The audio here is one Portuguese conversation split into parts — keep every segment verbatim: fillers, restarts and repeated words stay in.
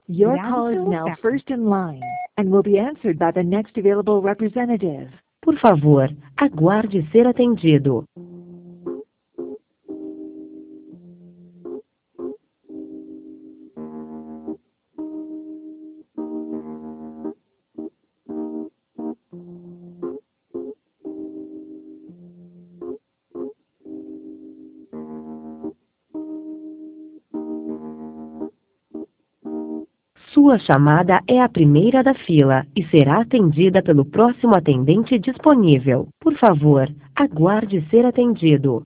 Your Obrigado call is pelo now tempo. first in line and will be answered by the next available representative. Por favor, aguarde ser atendido. Sua chamada é a primeira da fila e será atendida pelo próximo atendente disponível. Por favor, aguarde ser atendido.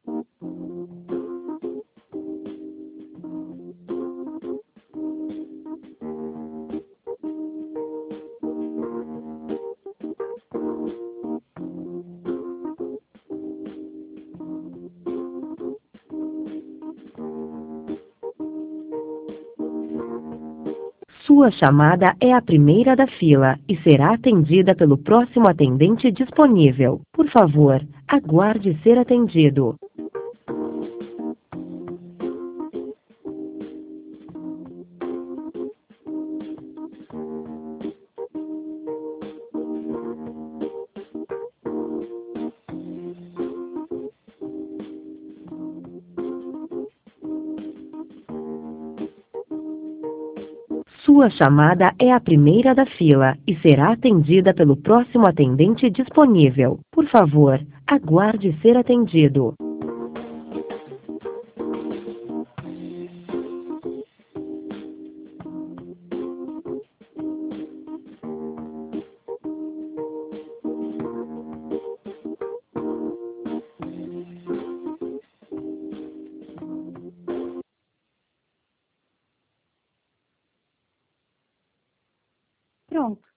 Sua chamada é a primeira da fila e será atendida pelo próximo atendente disponível. Por favor, aguarde ser atendido. Sua chamada é a primeira da fila e será atendida pelo próximo atendente disponível. Por favor, aguarde ser atendido. Pronto.